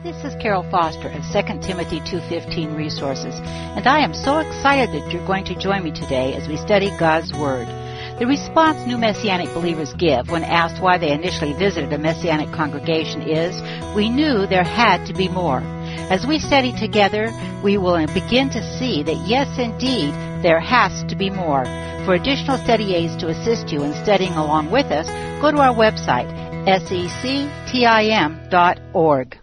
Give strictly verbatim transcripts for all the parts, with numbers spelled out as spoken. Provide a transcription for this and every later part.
This is Carol Foster of Second Timothy two fifteen Resources, and I am so excited that you're going to join me today as we study God's Word. The response new Messianic believers give when asked why they initially visited a Messianic congregation is, we knew there had to be more. As we study together, we will begin to see that yes, indeed, there has to be more. For additional study aids to assist you in studying along with us, go to our website, sectim dot org.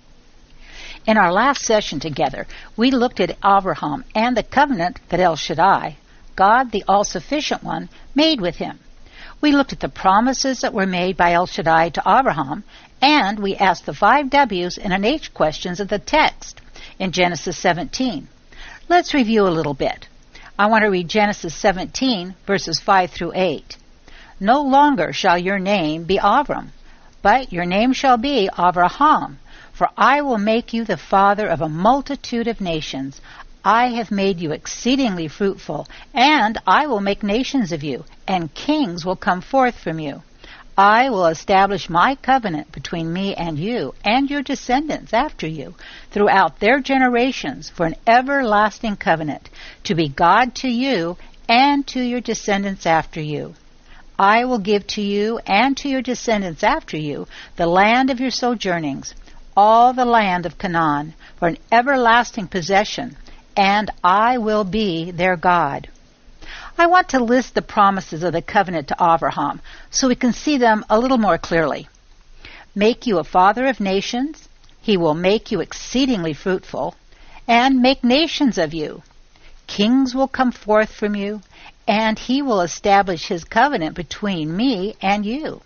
In our last session together, we looked at Abraham and the covenant that El Shaddai, God the All-Sufficient One, made with him. We looked at the promises that were made by El Shaddai to Abraham, and we asked the five W's and an H questions of the text in Genesis seventeen. Let's review a little bit. I want to read Genesis seventeen, verses five through eight. No longer shall your name be Abram, but your name shall be Abraham. For I will make you the father of a multitude of nations. I have made you exceedingly fruitful, and I will make nations of you, and kings will come forth from you. I will establish my covenant between me and you and your descendants after you throughout their generations for an everlasting covenant, to be God to you and to your descendants after you. I will give to you and to your descendants after you the land of your sojournings, all the land of Canaan, for an everlasting possession, and I will be their God. I want to list the promises of the covenant to Abraham so we can see them a little more clearly. Make you a father of nations, he will make you exceedingly fruitful, and make nations of you. Kings will come forth from you, and he will establish his covenant between me and you.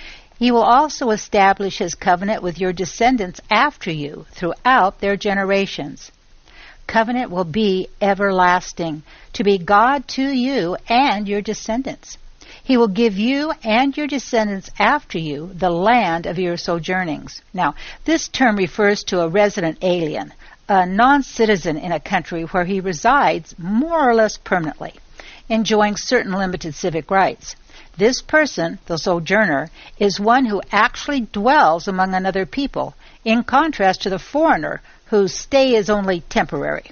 He will also establish his covenant with your descendants after you throughout their generations. Covenant will be everlasting, to be God to you and your descendants. He will give you and your descendants after you the land of your sojournings. Now, this term refers to a resident alien, a non-citizen in a country where he resides more or less permanently, enjoying certain limited civic rights. This person, the sojourner, is one who actually dwells among another people, in contrast to the foreigner whose stay is only temporary.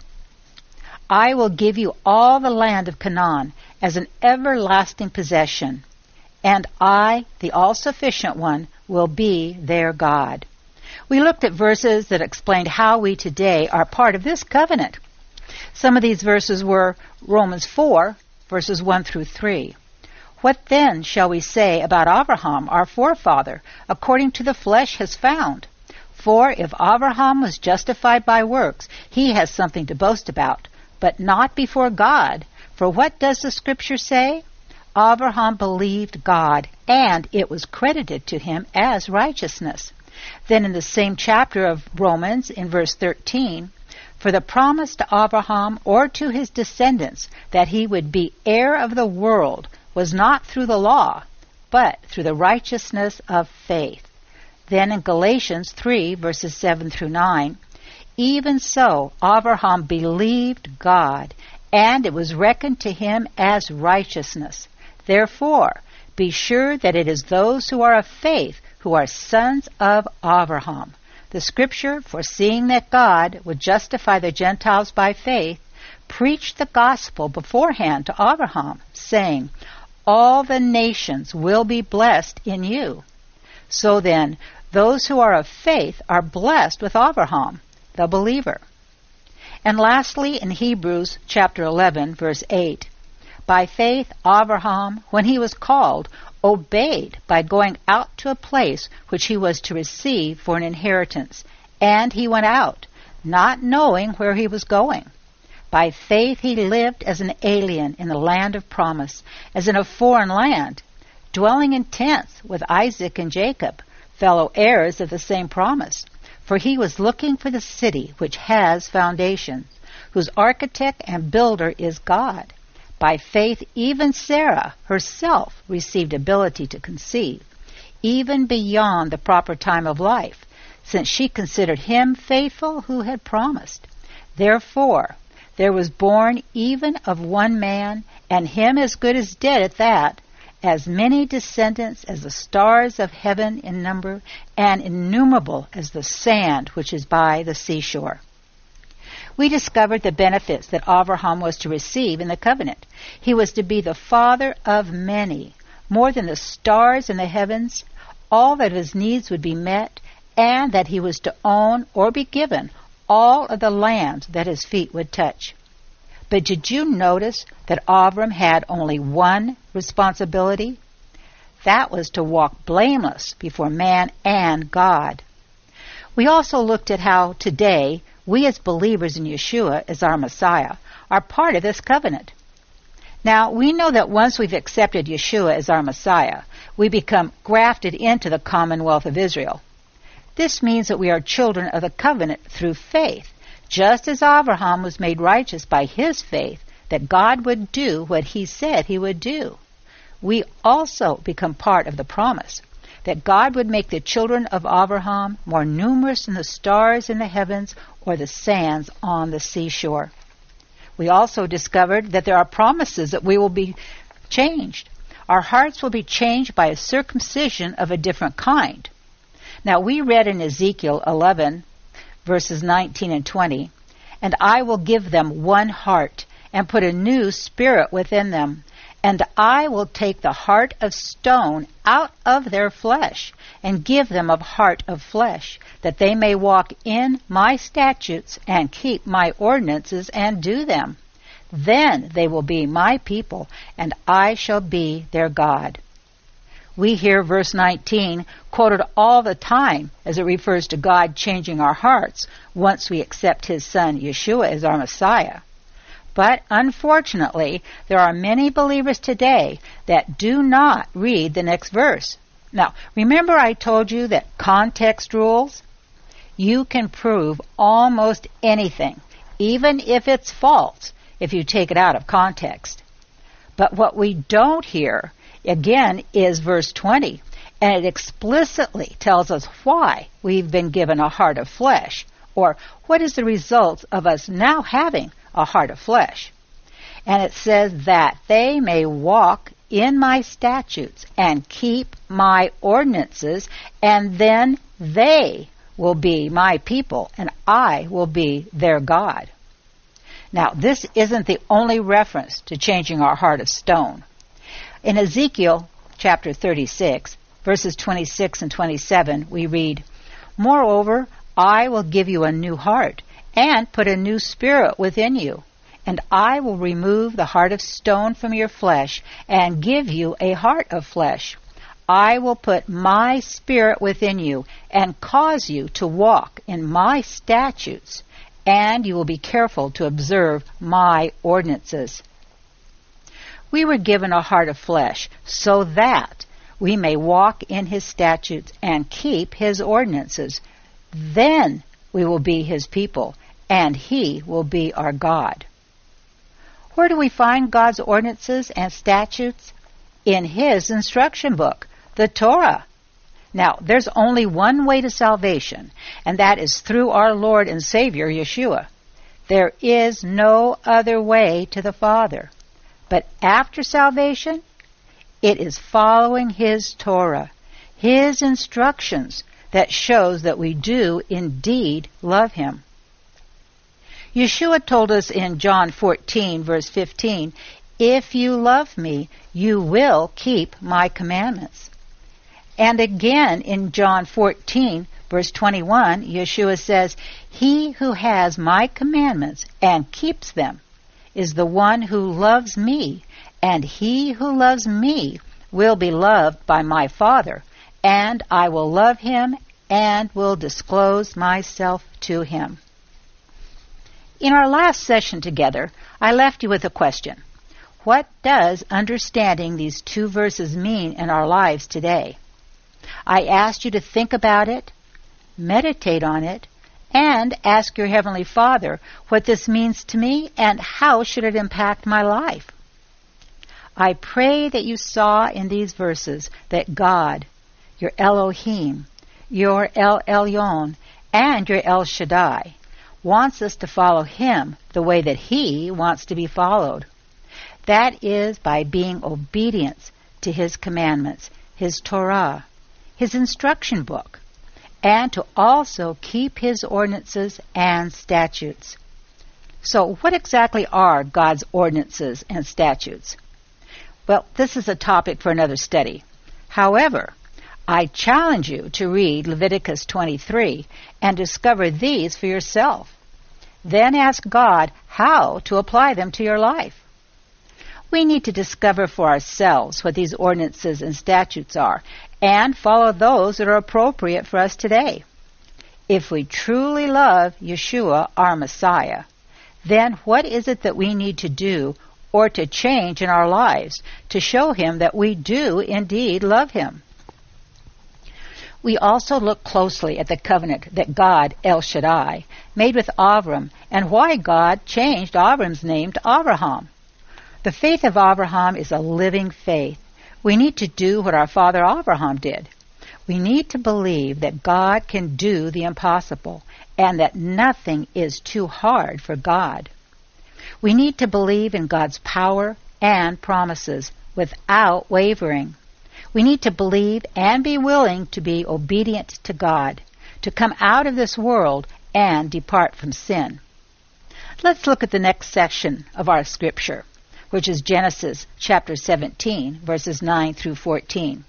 I will give you all the land of Canaan as an everlasting possession, and I, the All-Sufficient One, will be their God. We looked at verses that explained how we today are part of this covenant. Some of these verses were Romans four, verses one through three. What then shall we say about Abraham, our forefather, according to the flesh has found? For if Abraham was justified by works, he has something to boast about, but not before God. For what does the Scripture say? Abraham believed God, and it was credited to him as righteousness. Then in the same chapter of Romans, in verse thirteen, for the promise to Abraham or to his descendants that he would be heir of the world was not through the law, but through the righteousness of faith. Then in Galatians three, verses seven through nine, even so Abraham believed God, and it was reckoned to him as righteousness. Therefore, be sure that it is those who are of faith who are sons of Abraham. The Scripture, foreseeing that God would justify the Gentiles by faith, preached the gospel beforehand to Abraham, saying, all the nations will be blessed in you. So then, those who are of faith are blessed with Abraham, the believer. And lastly, in Hebrews chapter eleven, verse eight, by faith Abraham, when he was called, obeyed by going out to a place which he was to receive for an inheritance. And he went out, not knowing where he was going. By faith he lived as an alien in the land of promise, as in a foreign land, dwelling in tents with Isaac and Jacob, fellow heirs of the same promise. For he was looking for the city which has foundations, whose architect and builder is God. By faith even Sarah herself received ability to conceive, even beyond the proper time of life, since she considered him faithful who had promised. Therefore, there was born even of one man, and him as good as dead at that, as many descendants as the stars of heaven in number, and innumerable as the sand which is by the seashore. We discovered the benefits that Abraham was to receive in the covenant. He was to be the father of many, more than the stars in the heavens. All that his needs would be met, and that he was to own or be given all of the land that his feet would touch. But did you notice that Abram had only one responsibility? That was to walk blameless before man and God. We also looked at how today we as believers in Yeshua as our Messiah are part of this covenant. Now, we know that once we've accepted Yeshua as our Messiah, we become grafted into the commonwealth of Israel. This means that we are children of the covenant through faith, just as Abraham was made righteous by his faith that God would do what he said he would do. We also become part of the promise that God would make the children of Abraham more numerous than the stars in the heavens or the sands on the seashore. We also discovered that there are promises that we will be changed. Our hearts will be changed by a circumcision of a different kind. Now, we read in Ezekiel eleven, verses nineteen and twenty, "And I will give them one heart, and put a new spirit within them. And I will take the heart of stone out of their flesh, and give them a heart of flesh, that they may walk in my statutes, and keep my ordinances, and do them. Then they will be my people, and I shall be their God." We hear verse nineteen quoted all the time as it refers to God changing our hearts once we accept his Son Yeshua as our Messiah. But unfortunately, there are many believers today that do not read the next verse. Now, remember I told you that context rules? You can prove almost anything, even if it's false, if you take it out of context. But what we don't hear, again, is verse twenty, and it explicitly tells us why we've been given a heart of flesh, or what is the result of us now having a heart of flesh. And it says that they may walk in my statutes and keep my ordinances, and then they will be my people, and I will be their God. Now, this isn't the only reference to changing our heart of stone. In Ezekiel chapter thirty-six, verses twenty-six and twenty-seven, we read, "Moreover, I will give you a new heart, and put a new spirit within you. And I will remove the heart of stone from your flesh, and give you a heart of flesh. I will put my spirit within you, and cause you to walk in my statutes, and you will be careful to observe my ordinances." We were given a heart of flesh so that we may walk in his statutes and keep his ordinances. Then we will be his people, and he will be our God. Where do we find God's ordinances and statutes? In his instruction book, the Torah. Now, there's only one way to salvation, and that is through our Lord and Savior, Yeshua. There is no other way to the Father. But after salvation, it is following his Torah, his instructions, that shows that we do indeed love him. Yeshua told us in John fourteen, verse fifteen, "If you love me, you will keep my commandments." And again in John fourteen, verse twenty-one, Yeshua says, "He who has my commandments and keeps them is the one who loves me, and he who loves me will be loved by my Father, and I will love him and will disclose myself to him." In our last session together, I left you with a question. What does understanding these two verses mean in our lives today? I asked you to think about it, meditate on it, and ask your Heavenly Father what this means to me and how should it impact my life. I pray that you saw in these verses that God, your Elohim, your El Elyon, and your El Shaddai wants us to follow him the way that he wants to be followed. That is by being obedient to to his commandments, his Torah, his instruction book, and to also keep his ordinances and statutes. So what exactly are God's ordinances and statutes? Well, this is a topic for another study. However, I challenge you to read Leviticus twenty-three and discover these for yourself. Then ask God how to apply them to your life. We need to discover for ourselves what these ordinances and statutes are and follow those that are appropriate for us today. If we truly love Yeshua, our Messiah, then what is it that we need to do or to change in our lives to show him that we do indeed love him? We also look closely at the covenant that God, El Shaddai, made with Avram and why God changed Avram's name to Abraham. The faith of Abraham is a living faith. We need to do what our father Abraham did. We need to believe that God can do the impossible and that nothing is too hard for God. We need to believe in God's power and promises without wavering. We need to believe and be willing to be obedient to God, to come out of this world and depart from sin. Let's look at the next section of our scripture, which is Genesis chapter seventeen, verses nine through fourteen.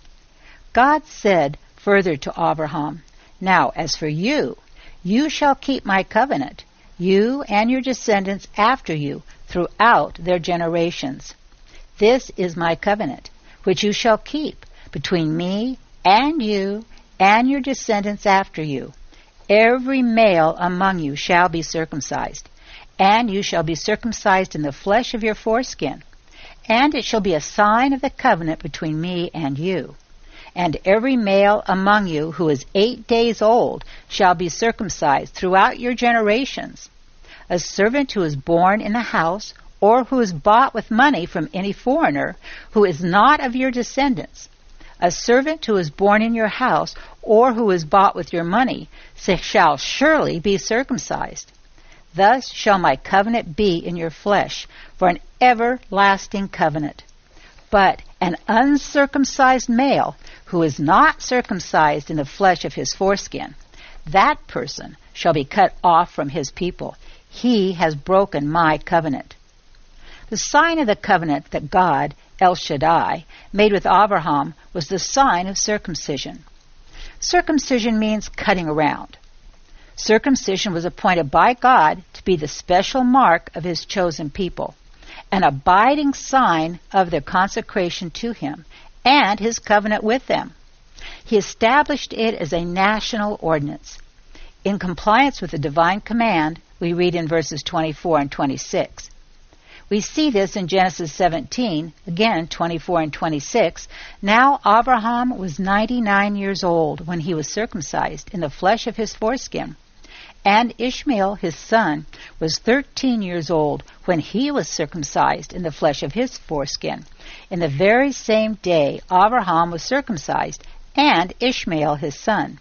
God said further to Abraham, "Now as for you, you shall keep my covenant, you and your descendants after you, throughout their generations. This is my covenant, which you shall keep between me and you and your descendants after you. Every male among you shall be circumcised, and you shall be circumcised in the flesh of your foreskin. And it shall be a sign of the covenant between me and you. And every male among you who is eight days old shall be circumcised throughout your generations. A servant who is born in the house, or who is bought with money from any foreigner, who is not of your descendants, a servant who is born in your house, or who is bought with your money, shall surely be circumcised. Thus shall my covenant be in your flesh, for an everlasting covenant. But an uncircumcised male, who is not circumcised in the flesh of his foreskin, that person shall be cut off from his people. He has broken my covenant." The sign of the covenant that God, El Shaddai, made with Abraham was the sign of circumcision. Circumcision means cutting around. Circumcision was appointed by God to be the special mark of his chosen people, an abiding sign of their consecration to him and his covenant with them. He established it as a national ordinance. In compliance with the divine command, we read in verses twenty-four and twenty-six. We see this in Genesis seventeen, again twenty-four and twenty-six. Now Abraham was ninety-nine years old when he was circumcised in the flesh of his foreskin. And Ishmael, his son, was thirteen years old when he was circumcised in the flesh of his foreskin. In the very same day Abraham was circumcised, and Ishmael his son.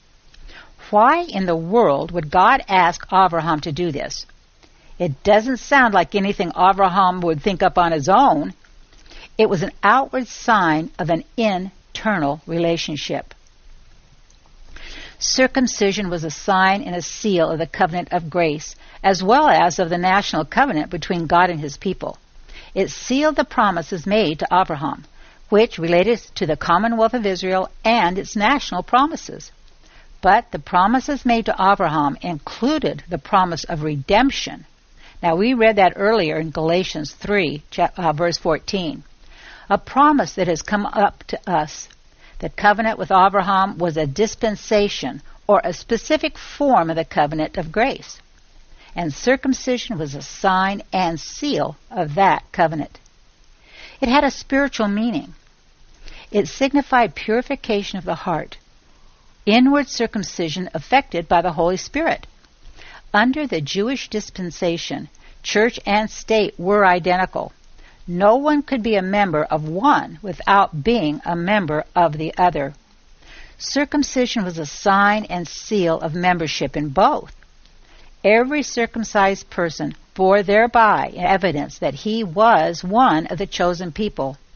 Why in the world would God ask Abraham to do this? It doesn't sound like anything Abraham would think up on his own. It was an outward sign of an internal relationship. Circumcision was a sign and a seal of the covenant of grace, as well as of the national covenant between God and his people. It sealed the promises made to Abraham, which related to the commonwealth of Israel and its national promises. But the promises made to Abraham included the promise of redemption. Now, we read that earlier in Galatians three, uh, verse fourteen. A promise that has come up to us. The covenant with Abraham was a dispensation or a specific form of the covenant of grace. And circumcision was a sign and seal of that covenant. It had a spiritual meaning. It signified purification of the heart, inward circumcision effected by the Holy Spirit. Under the Jewish dispensation, church and state were identical. No one could be a member of one without being a member of the other. Circumcision was a sign and seal of membership in both. Every circumcised person bore thereby evidence that he was one of the chosen people,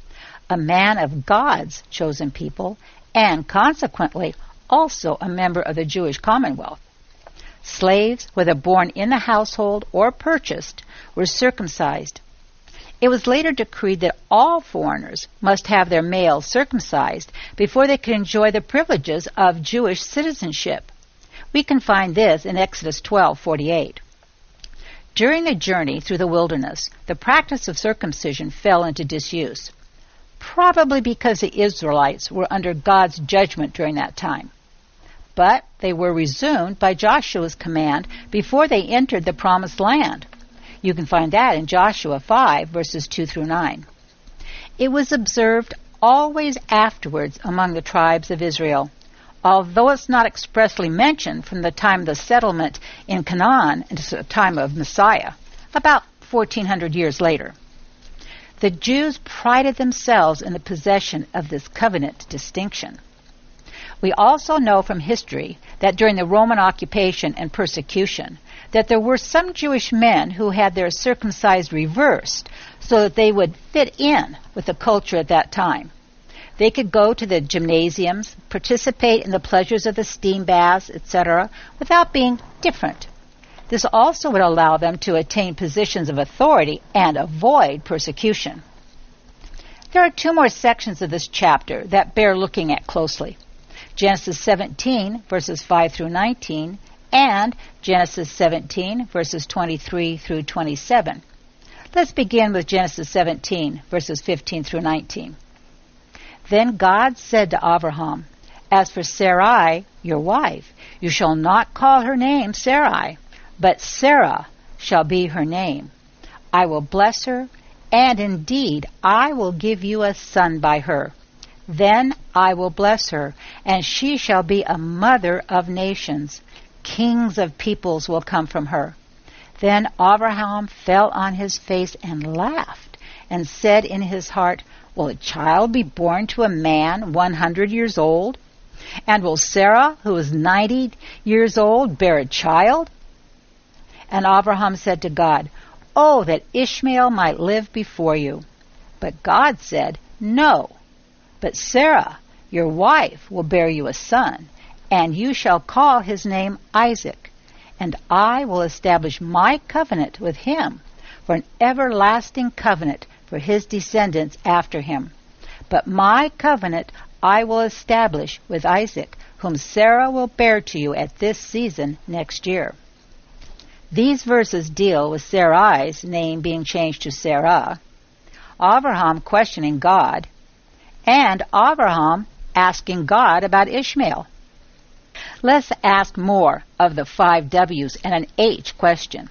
a man of God's chosen people, and consequently also a member of the Jewish commonwealth. Slaves, whether born in the household or purchased, were circumcised. It was later decreed that all foreigners must have their males circumcised before they could enjoy the privileges of Jewish citizenship. We can find this in Exodus twelve forty-eight. During the journey through the wilderness, the practice of circumcision fell into disuse, probably because the Israelites were under God's judgment during that time. But they were resumed by Joshua's command before they entered the promised land. You can find that in Joshua five, verses two through nine. It was observed always afterwards among the tribes of Israel, although it's not expressly mentioned from the time of the settlement in Canaan into the time of Messiah, about fourteen hundred years later. The Jews prided themselves in the possession of this covenant distinction. We also know from history that during the Roman occupation and persecution, that there were some Jewish men who had their circumcised reversed so that they would fit in with the culture at that time. They could go to the gymnasiums, participate in the pleasures of the steam baths, et cetera, without being different. This also would allow them to attain positions of authority and avoid persecution. There are two more sections of this chapter that bear looking at closely. Genesis seventeen, verses five through nineteen, and Genesis seventeen, verses twenty-three through twenty-seven. Let's begin with Genesis seventeen, verses fifteen through nineteen. Then God said to Abraham, "As for Sarai, your wife, you shall not call her name Sarai, but Sarah shall be her name. I will bless her, and indeed I will give you a son by her. Then I will bless her, and she shall be a mother of nations. Kings of peoples will come from her." Then Abraham fell on his face and laughed, and said in his heart, "Will a child be born to a man one hundred years old? And will Sarah, who is ninety years old, bear a child?" And Abraham said to God, "Oh, that Ishmael might live before you." But God said, "No, but Sarah, your wife, will bear you a son, and you shall call his name Isaac. And I will establish my covenant with him for an everlasting covenant for his descendants after him. But my covenant I will establish with Isaac, whom Sarah will bear to you at this season next year." These verses deal with Sarai's name being changed to Sarah, Abraham questioning God, and Abraham asking God about Ishmael. Let's ask more of the five W's and an H question.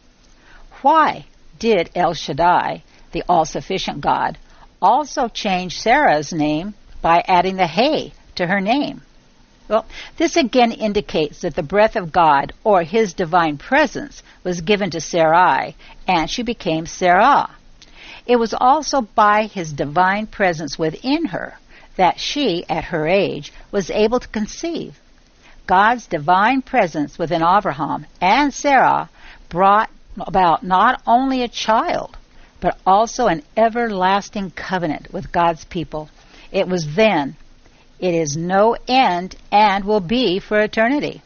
Why did El Shaddai, the all-sufficient God, also change Sarah's name by adding the Hey to her name? Well, this again indicates that the breath of God, or his divine presence, was given to Sarai, and she became Sarah. It was also by his divine presence within her that she, at her age, was able to conceive. God's divine presence within Abraham and Sarah brought about not only a child, but also an everlasting covenant with God's people. It was then, it is no end, and will be for eternity.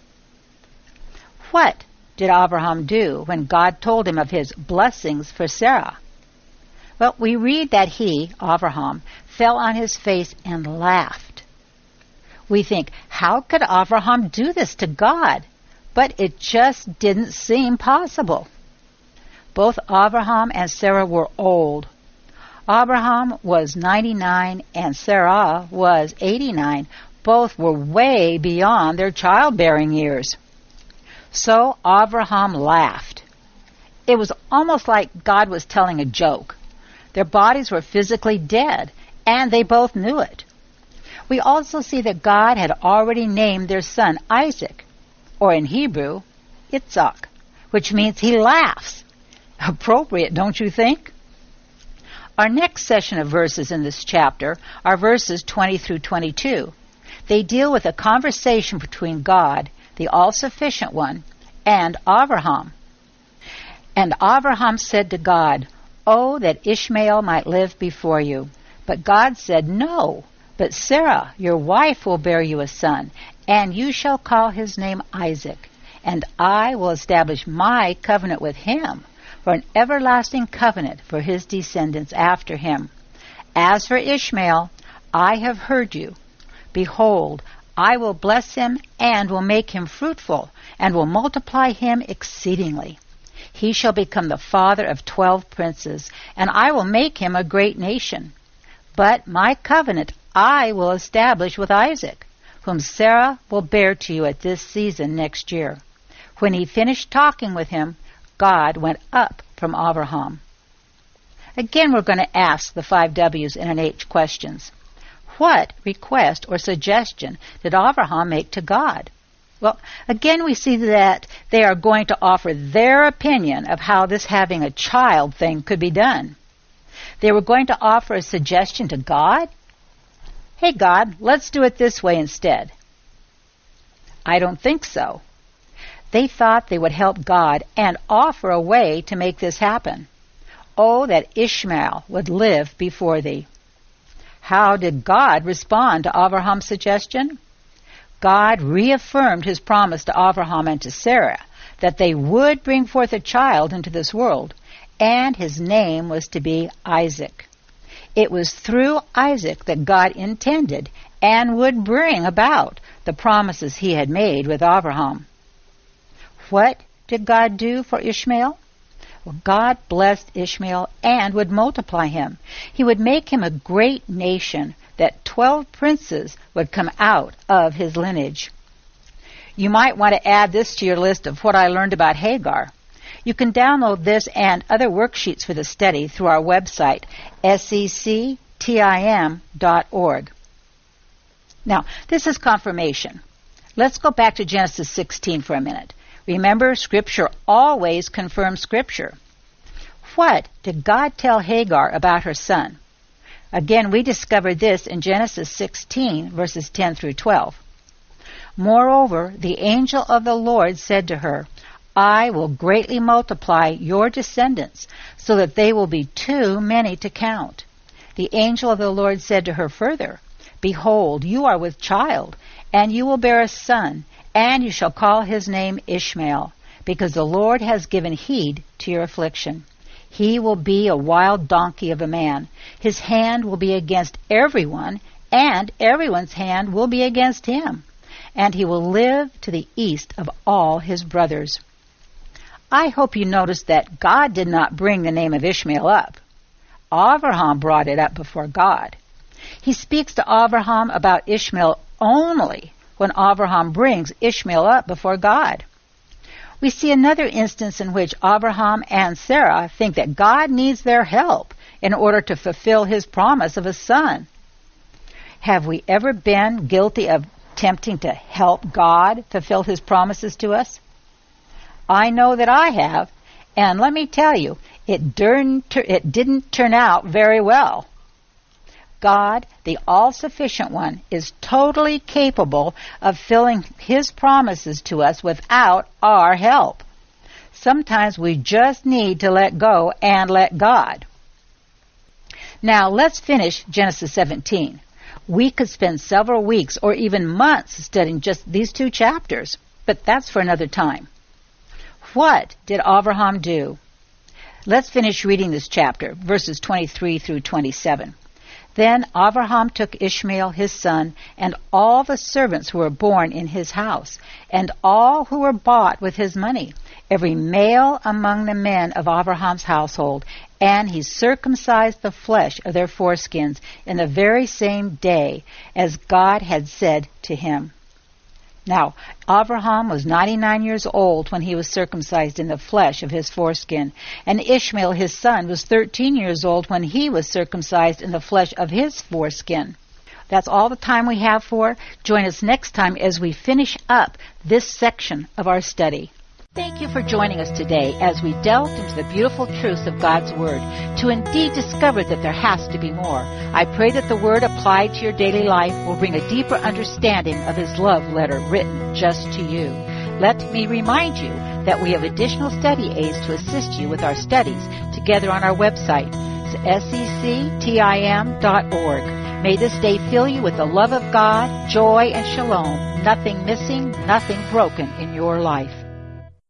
What did Abraham do when God told him of his blessings for Sarah? Well, we read that he, Abraham, fell on his face and laughed. We think, how could Abraham do this to God? But it just didn't seem possible. Both Abraham and Sarah were old. Abraham was ninety-nine and Sarah was eighty-nine. Both were way beyond their childbearing years. So Abraham laughed. It was almost like God was telling a joke. Their bodies were physically dead, and they both knew it. We also see that God had already named their son Isaac, or in Hebrew, Yitzhak, which means he laughs. Appropriate, don't you think? Our next session of verses in this chapter are verses twenty through twenty-two. They deal with a conversation between God, the all-sufficient one, and Abraham. And Abraham said to God, "Oh, that Ishmael might live before you. But God said, "No, but Sarah, your wife, will bear you a son, and you shall call his name Isaac. And I will establish my covenant with him for an everlasting covenant for his descendants after him. As for Ishmael, I have heard you. Behold, I will bless him and will make him fruitful and will multiply him exceedingly. He shall become the father of twelve princes, and I will make him a great nation. But my covenant I will establish with Isaac, whom Sarah will bear to you at this season next year." When he finished talking with him, God went up from Abraham. Again, we're going to ask the five W's and an H questions. What request or suggestion did Abraham make to God? Well, again, we see that they are going to offer their opinion of how this having a child thing could be done. They were going to offer a suggestion to God. Hey, God, let's do it this way instead. I don't think so. They thought they would help God and offer a way to make this happen. Oh, that Ishmael would live before thee. How did God respond to Abraham's suggestion? God reaffirmed his promise to Abraham and to Sarah that they would bring forth a child into this world, and his name was to be Isaac. It was through Isaac that God intended and would bring about the promises he had made with Abraham. What did God do for Ishmael? Well, God blessed Ishmael and would multiply him. He would make him a great nation, that twelve princes would come out of his lineage. You might want to add this to your list of what I learned about Hagar. You can download this and other worksheets for the study through our website, S E C T I M dot org. Now, this is confirmation. Let's go back to Genesis sixteen for a minute. Remember, Scripture always confirms Scripture. What did God tell Hagar about her son? Again, we discovered this in Genesis sixteen, verses ten through twelve. Moreover, the angel of the Lord said to her, I will greatly multiply your descendants, so that they will be too many to count. The angel of the Lord said to her further, Behold, you are with child, and you will bear a son, and you shall call his name Ishmael, because the Lord has given heed to your affliction. He will be a wild donkey of a man. His hand will be against everyone, and everyone's hand will be against him. And he will live to the east of all his brothers. I hope you noticed that God did not bring the name of Ishmael up. Abraham brought it up before God. He speaks to Abraham about Ishmael only when Abraham brings Ishmael up before God. We see another instance in which Abraham and Sarah think that God needs their help in order to fulfill his promise of a son. Have we ever been guilty of attempting to help God fulfill his promises to us? I know that I have, and let me tell you, it didn't, it didn't turn out very well. God, the all-sufficient one, is totally capable of filling his promises to us without our help. Sometimes we just need to let go and let God. Now, let's finish Genesis seventeen. We could spend several weeks or even months studying just these two chapters, but that's for another time. What did Abraham do? Let's finish reading this chapter, verses twenty-three through twenty-seven. Then Abraham took Ishmael his son, and all the servants who were born in his house, and all who were bought with his money, every male among the men of Abraham's household, and he circumcised the flesh of their foreskins in the very same day as God had said to him. Now, Abraham was ninety-nine years old when he was circumcised in the flesh of his foreskin, and Ishmael his son was thirteen years old when he was circumcised in the flesh of his foreskin. That's all the time we have for. Join us next time as we finish up this section of our study. Thank you for joining us today as we delved into the beautiful truths of God's Word to indeed discover that there has to be more. I pray that the Word applied to your daily life will bring a deeper understanding of His love letter written just to you. Let me remind you that we have additional study aids to assist you with our studies together on our website. S E C T I M dot org. May this day fill you with the love of God, joy, and shalom. Nothing missing, nothing broken in your life.